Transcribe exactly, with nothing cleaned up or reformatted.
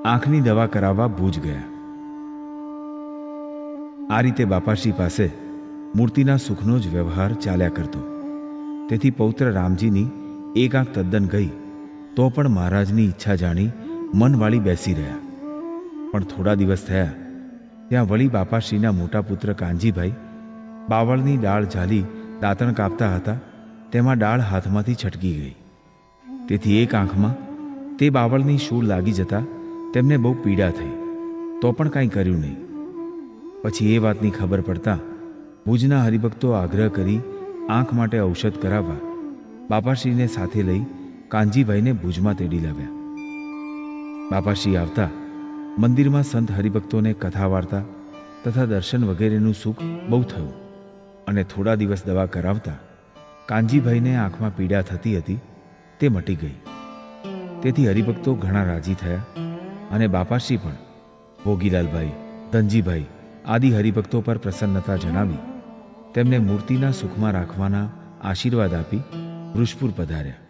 આંખની દવા કરાવવા ભુજ ગયા. આ રીતે બાપાશ્રી પાસે મૂર્તિના સુખનો જ વ્યવહાર ચાલ્યા કરતો. તેથી પૌત્ર રામજીની એક આંખ તદ્દન ગઈ તો પણ મહારાજની ઈચ્છા જાણી મન વાળી બેસી રહ્યા. પણ થોડા દિવસ થયા ત્યાં વળી બાપાશ્રીના મોટા પુત્ર કાનજીભાઈ બાવળની ડાળ ઝાલી દાંતણ કાપતા હતા. તેમાં ડાળ હાથમાંથી છટકી ગઈ. તેથી એક આંખમાં તે બાવળની શૂળ લાગી જતા તેમને બહુ પીડા થઈ. તો પણ કાંઈ કર્યું નહીં. પછી એ વાતની ખબર પડતા ભુજના હરિભક્તો આગ્રહ કરી આંખ માટે ઔષધ કરાવવા બાપાશ્રીને સાથે લઈ કાનજીભાઈને ભુજમાં તેડી લાવ્યા. બાપાશ્રી આવતા મંદિરમાં સંત હરિભક્તોને કથા વાર્તા તથા દર્શન વગેરેનું સુખ બહુ થયું. અને થોડા દિવસ દવા કરાવતા કાનજીભાઈને આંખમાં પીડા થતી હતી તે મટી ગઈ. તેથી હરિભક્તો ઘણા રાજી થયા અને બાપાશ્રી પણ ભોગીલાલભાઈ, ધનજીભાઈ આદિ હરિભક્તો પર પ્રસન્નતા જણાવી તેમને મૂર્તિના સુખમાં રાખવાના આશીર્વાદ આપી વૃષપુર પધાર્યા.